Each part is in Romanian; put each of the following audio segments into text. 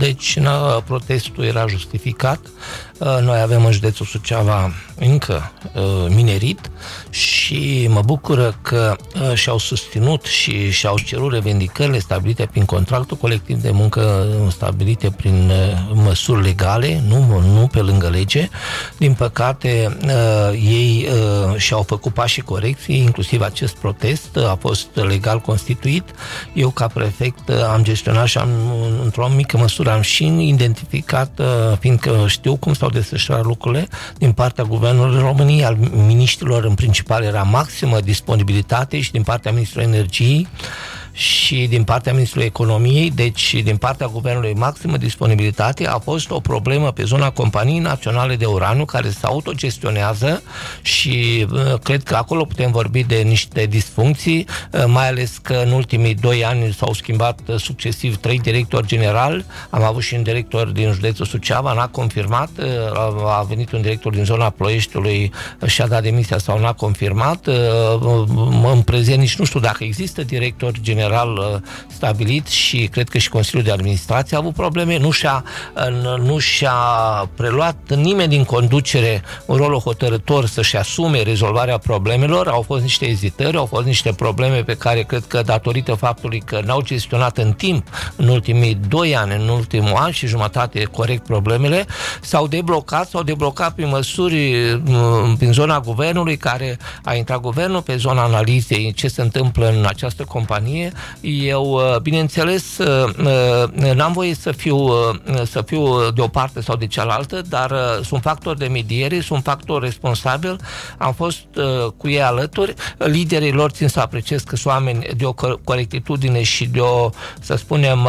Deci protestul era justificat. Noi avem în județul Suceava încă minerit și mă bucură că și-au susținut și și-au cerut revendicările stabilite prin contractul colectiv de muncă, stabilite prin măsuri legale, nu pe lângă lege. Din păcate, ei și-au făcut pașii corecții, inclusiv acest protest a fost legal constituit. Eu, ca prefect, am gestionat și într-o mică măsură am și identificat, fiindcă știu cum s-au desfășurat lucrurile, din partea Guvernului României, al miniștrilor în principal era maximă disponibilitate și din partea Ministrului Energiei și din partea Ministrului Economiei, deci din partea Guvernului maximă disponibilitate. A fost o problemă pe zona Companiei Naționale de Uraniu, care se autogestionează și cred că acolo putem vorbi de niște disfuncții, mai ales că în ultimii 2 ani s-au schimbat succesiv 3 directori generali. Am avut și un director din județul Suceava, n-a confirmat, a venit un director din zona Ploieștiului și a dat demisia sau n-a confirmat. În prezent nici nu știu dacă există director general stabilit și cred că și Consiliul de Administrație a avut probleme, nu și-a preluat nimeni din conducere un rol hotărător să-și asume rezolvarea problemelor. Au fost niște ezitări, au fost niște probleme pe care cred că datorită faptului că n-au gestionat în timp, în ultimii 2 ani, în ultimul an și jumătate corect problemele, s-au deblocat prin măsuri prin zona guvernului, care a intrat guvernul pe zona analizei ce se întâmplă în această companie. Eu, bineînțeles, n-am voie să fiu de o parte sau de cealaltă, dar sunt factor de mediere, sunt factor responsabil, am fost cu ei alături, liderii lor țin să apreciez că sunt oameni de o corectitudine și de o, să spunem,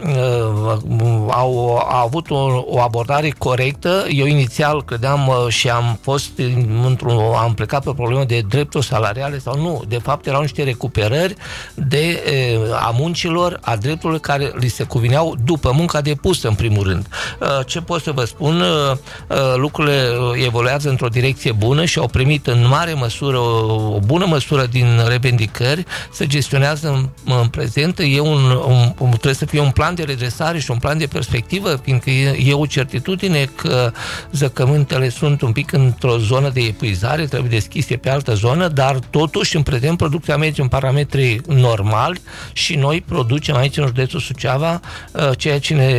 au avut o abordare corectă. Eu inițial credeam și am plecat pe o problemă de drepturi salariale sau nu, de fapt erau niște recuperări a muncilor, a drepturilor care li se cuvineau după munca depusă, în primul rând. Ce pot să vă spun? Lucrurile evoluează într-o direcție bună și au primit în mare măsură, o bună măsură din revendicări, se gestionează în prezent. Trebuie să fie un plan de redresare și un plan de perspectivă, fiindcă e o certitudine că zăcământele sunt un pic într-o zonă de epuizare, trebuie deschise pe altă zonă, dar totuși în prezent producția merge în parametri normali și noi producem aici în județul Suceava ceea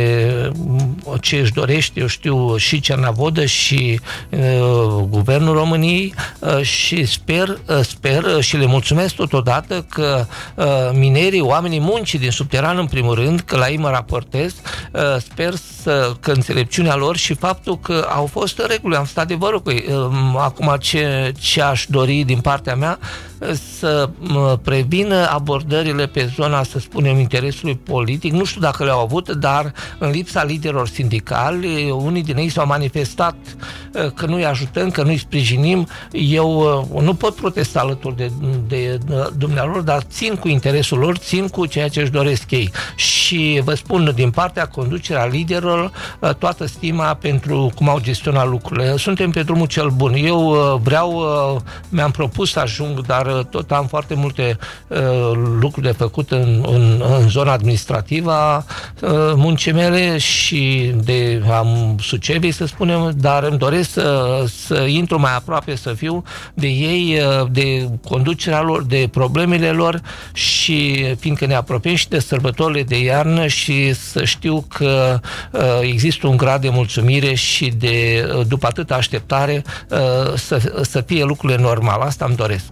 ce își dorește, eu știu, și Cernavodă și Guvernul României și sper și le mulțumesc totodată că minerii, oamenii muncii din subteran, în primul rând, că la ei mă raportez, sper că înțelepciunea lor și faptul că au fost în regulă, am stat adevărul cu ei. Acum ce aș dori din partea mea, să prevină abordările pe zona, să spunem, interesului politic. Nu știu dacă le-au avut, dar în lipsa liderilor sindicali, unii din ei s-au manifestat că nu-i ajutăm, că nu-i sprijinim. Eu nu pot protesta alături de dumnealor, dar țin cu interesul lor, țin cu ceea ce își doresc ei. Și vă spun, din partea conducerea liderilor, toată stima pentru cum au gestionat lucrurile. Suntem pe drumul cel bun. Eu mi-am propus să ajung, dar tot am foarte multe lucruri de făcut în zona administrativă a muncii mele și de Suceviei, să spunem, dar îmi doresc să intru mai aproape, să fiu de ei, de conducerea lor, de problemele lor și fiindcă ne apropiem și de sărbătorile de iarnă și să știu că există un grad de mulțumire și după atâta așteptare să fie lucrurile normale. Asta îmi doresc.